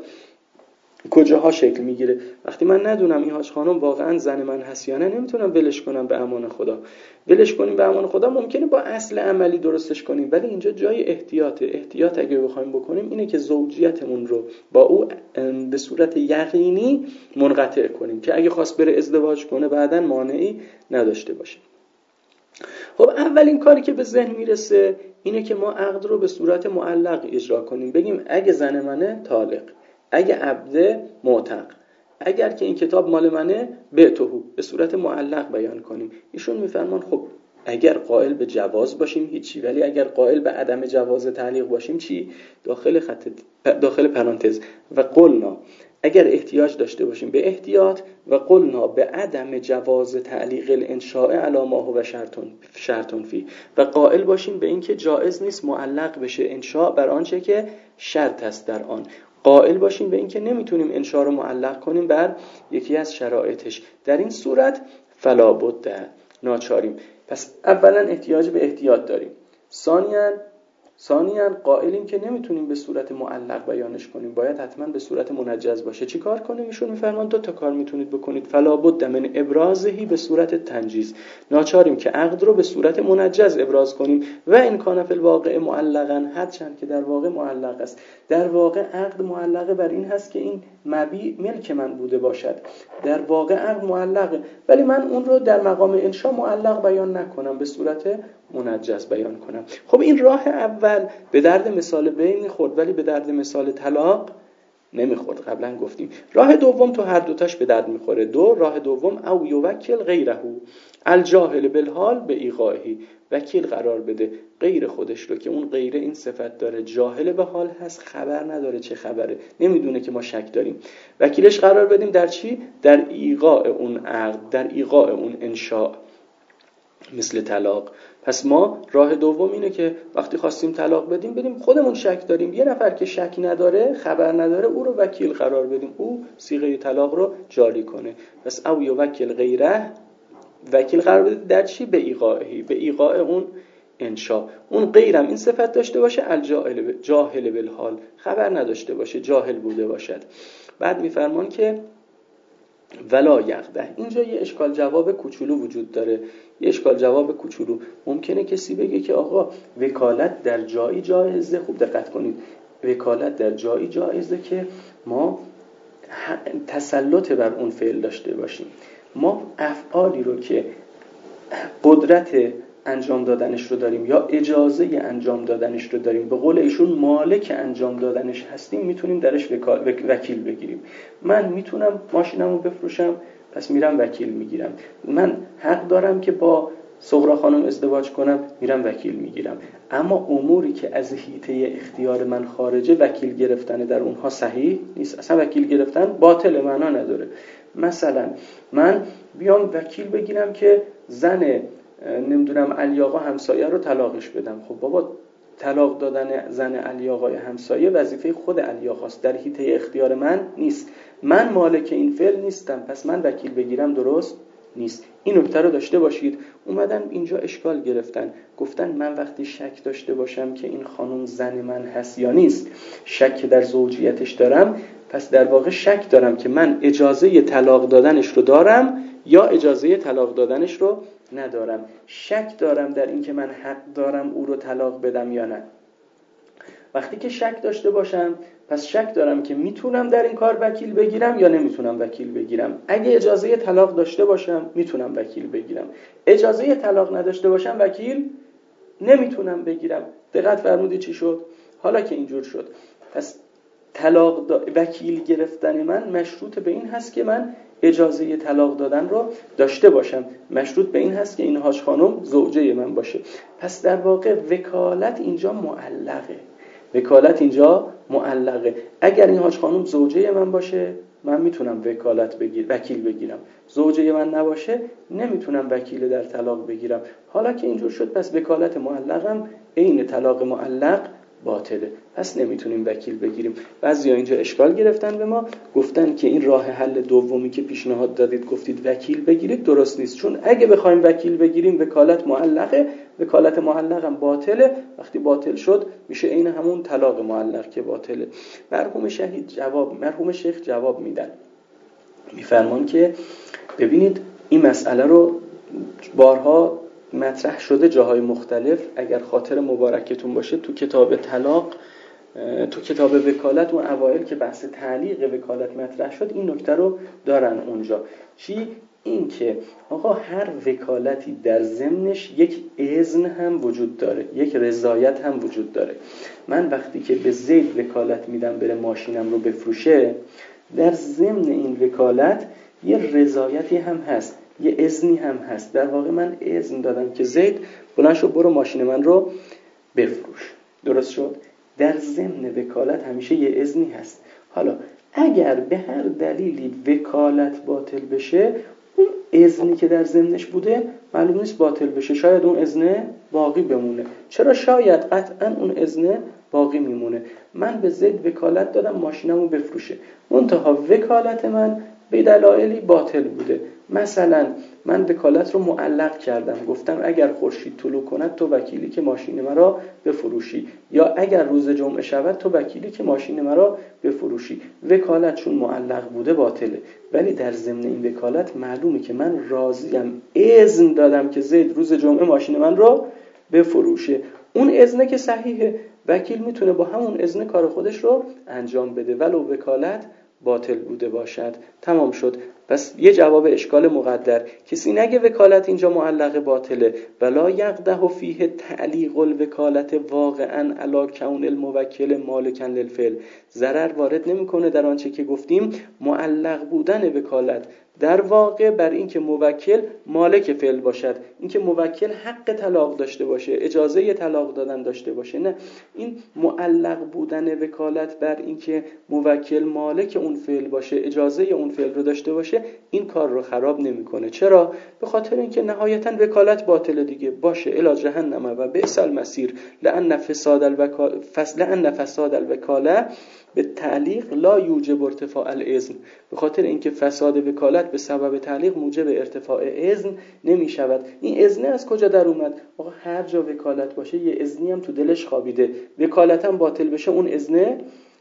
کجاها شکل میگیره. وقتی من ندونم این حاج خانم واقعا زن من هست یا نه، نمیتونم ولش کنم به امان خدا. ولش کنیم به امان خدا ممکنه با اصل عملی درستش کنیم، ولی اینجا جای احتیاطه. احتیاط اگه بخوایم بکنیم اینه که زوجیتمون رو با او به صورت یقینی منقطع کنیم که اگه خواست بره ازدواج کنه بعداً مانعی نداشته باشه. خب اولین کاری که به ذهن میرسه اینه که ما عقد رو به صورت معلق اجرا کنیم، بگیم اگه زن منه طالق، اگه عبد معتق، اگر که این کتاب مال منه بعتهو، به صورت معلق بیان کنیم. ایشون میفرمان خب اگر قائل به جواز باشیم هیچی، ولی اگر قائل به عدم جواز تعلیق باشیم چی؟ داخل خط داخل پرانتز و قلنا، اگر احتیاج داشته باشیم به احتیاط، و قلنا به عدم جواز تعلیق الانشاء علی ما هو شرطون شرطون فی، و قائل باشیم به این که جایز نیست معلق بشه انشاء بر آنچه که شرط است در آن. قائل باشیم به این که نمیتونیم انشاء رو معلق کنیم بر یکی از شرایطش. در این صورت فلا بد، ناچاریم. پس اولا احتیاج به احتیاط داریم. ثانیاً ثانیاً قائلیم که نمیتونیم به صورت معلق بیانش کنیم، باید حتما به صورت منجز باشه. چی کار کنیم؟ ایشون میفرمان دو تا کار میتونید بکنید. فلا بد من ابرازهی به صورت تنجیز، ناچاریم که عقد رو به صورت منجز ابراز کنیم. و این کان فی الواقع معلقاً، هرچند که در واقع معلق است. در واقع عقد معلق بر این هست که این مبیع ملک من بوده باشد. در واقع عقد معلقه، ولی من اون رو در مقام انشاء معلق بیان نکنم، به صورت منجز بیان کنم. خب این راه اول به درد مثال بیع میخورد، ولی به درد مثال طلاق نمیخورد. قبلا گفتیم راه دوم تو هر دوتاش به درد میخوره. دو راه دوم او یوکل غیره الجاهل بالحال به ایقاعی، وکیل قرار بده غیر خودش رو که اون غیر این صفت داره، جاهل به حال هست، خبر نداره چه خبره، نمیدونه که ما شک داریم، وکیلش قرار بدیم در چی؟ در ایقاع اون عقد، در ایقاع اون انشاء، مثل طلاق. پس ما راه دوم اینه که وقتی خواستیم طلاق بدیم بدیم خودمون شک داریم، یه نفر که شک نداره، خبر نداره، او رو وکیل قرار بدیم، او صیغه طلاق رو جاری کنه. پس او یا وکیل غیره، وکیل قرار بده در چی؟ به ایقاعی، به ایقاع اون انشاء. اون غیرم این صفت داشته باشه، الجاهل جاهل بالحال، خبر نداشته باشه، جاهل بوده باشد. بعد میفرمان که ولا یقده. اینجا یه اشکال جواب کوچولو وجود داره. یه اشکال جواب کوچولو. ممکنه کسی بگه که آقا وکالت در جایی جایزه. خوب دقت کنید، وکالت در جایی جایزه که ما تسلط بر اون فعل داشته باشیم. ما افعالی رو که قدرت انجام دادنش رو داریم یا اجازه انجام دادنش رو داریم، به قول ایشون مالک انجام دادنش هستیم، میتونیم درش وکیل بگیریم. من میتونم ماشینمو بفروشم، پس میرم وکیل میگیرم. من حق دارم که با صغرا خانم ازدواج کنم، میرم وکیل میگیرم. اما اموری که از حیطه اختیار من خارجه، وکیل گرفتن در اونها صحیح نیست. اصلا وکیل گرفتن باطل، معنا نداره. مثلا من بیام وکیل بگیرم که زن نمیدونم علی آقا همسایه رو طلاقش بدم. خب بابا، طلاق دادن زن علی آقای همسایه وظیفه خود علی آقاست، در حیطه اختیار من نیست. من مالک این فعل نیستم، پس من وکیل بگیرم درست نیست. این نکته رو داشته باشید. اومدن اینجا اشکال گرفتن، گفتن من وقتی شک داشته باشم که این خانم زن من هست یا نیست، شک در زوجیتش دارم، پس در واقع شک دارم که من اجازه طلاق دادنش رو دارم یا اجازه طلاق دادنش رو ندارم. شک دارم در این که من حق دارم او رو طلاق بدم یا نه. وقتی که شک داشته باشم، پس شک دارم که میتونم در این کار وکیل بگیرم یا نمیتونم وکیل بگیرم. اگه اجازه طلاق داشته باشم، میتونم وکیل بگیرم. اجازه طلاق نداشته باشم، وکیل نمیتونم بگیرم. دقت فرمودی چی شد؟ حالا که اینجور شد، پس طلاق دا... وکیل گرفتن من مشروط به این هست که من اجازه طلاق دادن رو داشته باشم، مشروط به این هست که این حاج خانم زوجه من باشه. پس در واقع وکالت اینجا معلقه. وکالت اینجا معلقه. اگر این حاج خانم زوجه من باشه، من میتونم وکالت بگیر وکیل بگیرم. زوجه من نباشه، نمیتونم وکیل در طلاق بگیرم. حالا که اینجور شد، پس وکالت معلقم عین طلاق معلق باطله، پس نمیتونیم وکیل بگیریم. بعضیا اینجا اشکال گرفتن به ما، گفتن که این راه حل دومی که پیشنهاد دادید، گفتید وکیل بگیرید، درست نیست. چون اگه بخوایم وکیل بگیریم، وکالت معلقه، وکالت معلق هم باطله. وقتی باطل شد، میشه عین همون طلاق معلق که باطله. مرحوم شهید جواب مرحوم شیخ جواب میدن، میفرمان که ببینید این مسئله رو بارها مطرح شده جاهای مختلف. اگر خاطر مبارکتون باشه، تو کتاب طلاق، تو کتاب وکالت، اون اوایل که بحث تعلیق وکالت مطرح شد، این نکته رو دارن اونجا. چی؟ این که آقا هر وکالتی در ضمنش یک اذن هم وجود داره، یک رضایت هم وجود داره. من وقتی که به زید وکالت میدم بره ماشینم رو بفروشه، در ضمن این وکالت یه رضایتی هم هست، یه اذنی هم هست. در واقع من اذن دادم که زید بلند شو برو ماشین من رو بفروش. درست شد؟ در ضمن وکالت همیشه یه اذنی هست. حالا اگر به هر دلیلی وکالت باطل بشه، اون اذنی که در ضمنش بوده معلوم نیست باطل بشه، شاید اون اذن باقی بمونه. چرا شاید؟ قطعا اون اذن باقی میمونه. من به زید وکالت دادم ماشینمو بفروشه، منتها وکالت من به دلایلی باطل بوده. مثلا من وکالت رو معلق کردم، گفتم اگر خورشید طلوع کند تو وکیلی که ماشین مرا بفروشی، یا اگر روز جمعه شود تو وکیلی که ماشین مرا بفروشی. وکالت چون معلق بوده باطله، ولی در ضمن این وکالت معلومه که من راضیم، اذن دادم که زید روز جمعه ماشین من رو بفروشه. اون اذنه که صحیحه، وکیل میتونه با همون اذن کار خودش رو انجام بده ولو وکالت باطل بوده باشد. تمام شد. پس یه جواب اشکال مقدر. کسی نگه وکالت اینجا معلق باطله، ولا یقده فیه تعلیق الوکالت واقعا علی کون الموکل مالکا للفعل. ضرر وارد نمیکنه در آنچه که گفتیم معلق بودن وکالت در واقع بر این که موکل مالک فعل باشد، این که موکل حق طلاق داشته باشه، اجازه طلاق دادن داشته باشه. نه، این معلق بودن وکالت بر این که موکل مالک اون فعل باشه، اجازه اون فعل رو داشته باشه، این کار رو خراب نمیکنه. چرا؟ به خاطر اینکه نهایتا وکالت باطله دیگه، باشه الی جهنم و بئس المصیر. لأن فساد الوکاله لأن فساد الوکاله به تعلیق لا یوجب ارتفاع الاذن. به خاطر اینکه فساد وکالت به سبب تعلیق موجب ارتفاع اذن نمی شود. این اذن از کجا در اومد؟ آقا هر جا وکالت باشه یه اذنی هم تو دلش خوابیده، وکالت هم باطل بشه اون اذن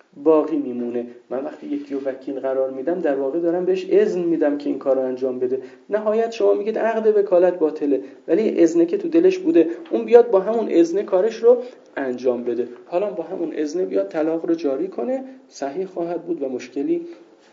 باقی میمونه. من وقتی یکی رو وکیل قرار میدم در واقع دارم بهش اذن میدم که این کار رو انجام بده. نهایت شما میگید عقد وکالت باطله، ولی اذنه که تو دلش بوده اون بیاد با همون اذن کارش رو انجام بده. حالا با همون اذن بیاد طلاق رو جاری کنه، صحیح خواهد بود و مشکلی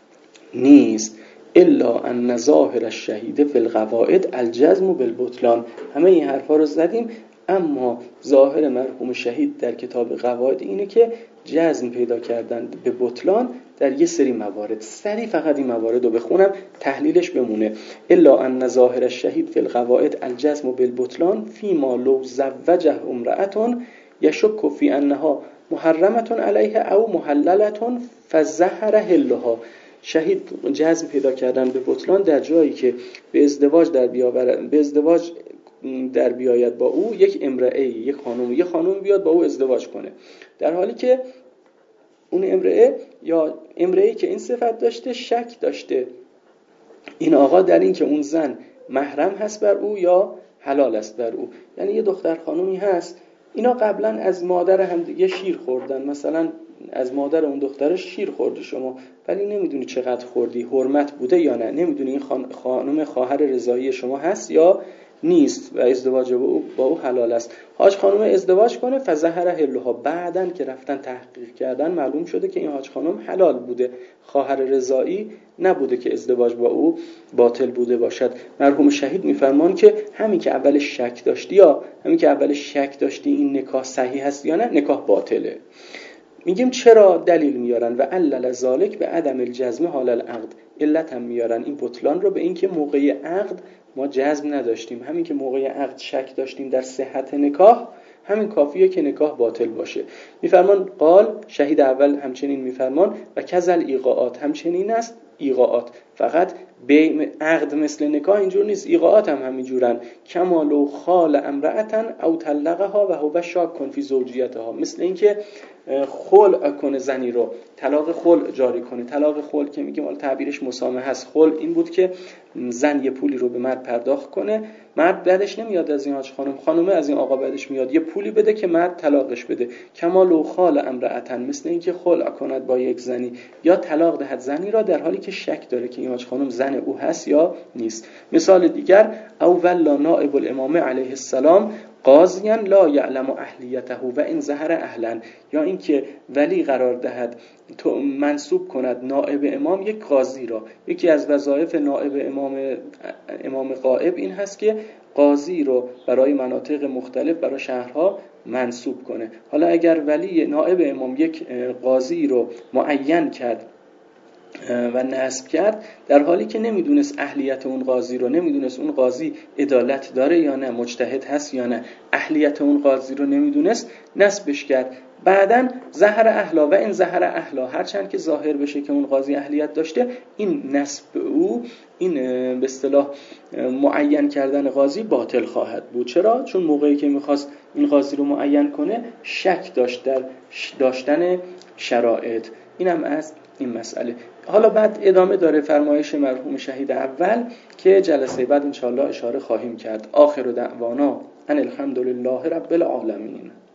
نیست. الا ان ظاهر الشهید فی القواعد الجزم بالبطلان. همه این حرفا رو زدیم، اما ظاهر مرحوم شهید در کتاب قواعد اینه که جزم پیدا کردن به بطلان در یه سری موارد. سری فقط این موارد رو بخونم تحلیلش بمونه. الا ان ظاهر الشهید فی القواعد الجزم بالبطلان فیما لو زوجه امرأة یشک فی انها محرمة علیه او محللة فظهر حلها. شهید جزم پیدا کردن به بطلان در جایی که به ازدواج در بیاورد، به ازدواج در بیاید با او یک امرأه، یک خانم، یک خانم بیاد با او ازدواج کنه، در حالی که اون امرأه یا امرأه‌ای که این صفت داشته شک داشته این آقا در این که اون زن محرم هست بر او یا حلال است بر او. یعنی یه دختر خانومی هست، اینا قبلا از مادر هم دیگه شیر خوردن، مثلا از مادر اون دخترش شیر خورده شما، ولی نمیدونی چقدر خوردی، حرمت بوده یا نه، نمیدونی این خان... خانم خواهر رضایی شما هست یا نیست و ازدواج با او, با او حلال است. حاج خانم ازدواج کنه فظهر حلها، بعدن که رفتن تحقیق کردن معلوم شده که این حاج خانم حلال بوده، خواهر رضایی نبوده که ازدواج با او باطل بوده باشد. مرحوم شهید میفرمان که همین که اول شک داشتی یا همین که اول شک داشتی این نکاح صحیح هست یا نه، نکاح باطله. میگیم چرا؟ دلیل میارن و علل ذالک به عدم الجزم حال العقد. علت هم میارن این بطلان رو به این که موقع عقد ما جزم نداشتیم، همین که موقع عقد شک داشتیم در صحت نکاح، همین کافیه که نکاح باطل باشه. میفرمان قال شهید اول همچنین میفرمان و کذل ایقاعات، همچنین است ایقاعات، فقط به عقد مثل نکاح اینجور نیست، ایقاعات هم همینجورن. کمالو خال امرأتن او طلقها و هو شاک فی زوجیتها، مثل اینکه خلع کنه زنی رو، طلاق خلع جاری کنه. طلاق خلع که میگیم حالا تعبیرش مسامحه است. خلع این بود که زن یه پولی رو به مرد پرداخت کنه، مرد بعدش نمیاد از این حاج خانم، خانومه از این آقا بعدش میاد یه پولی بده که مرد طلاقش بده. کمال و خال امرأتن، مثل اینکه خلع کند با یک زنی یا طلاق دهد زنی را در حالی که شک داره که این حاج خانم زن او هست یا نیست. مثال دیگر او ولا نائب الامام علیه السلام قاضیا لا یعلم اهلیته و ان ظهر اهلا، یا اینکه ولی قرار دهد تو منصوب کند نائب امام یک قاضی را. یکی از وظایف نائب امام امام غائب این هست که قاضی رو برای مناطق مختلف برای شهرها منصوب کنه. حالا اگر ولی نائب امام یک قاضی رو معین کرد و نصب کرد در حالی که نمیدونست اهلیت اون قاضی رو، نمیدونست اون قاضی عدالت داره یا نه، مجتهد هست یا نه، اهلیت اون قاضی رو نمیدونست، نصبش کرد، بعدن ظهر اهلا و این ظهر اهلا، هرچند که ظاهر بشه که اون قاضی اهلیت داشته، این نصب او، این به اصطلاح معین کردن قاضی باطل خواهد بود. چرا؟ چون موقعی که میخواست این قاضی رو معین کنه شک داشت در داشتن شرایط. اینم از این مسئله. حالا بعد ادامه داره فرمایش مرحوم شهید اول که جلسه بعد انشاءالله اشاره خواهیم کرد. آخر دعوانا ان الحمدلله رب العالمین.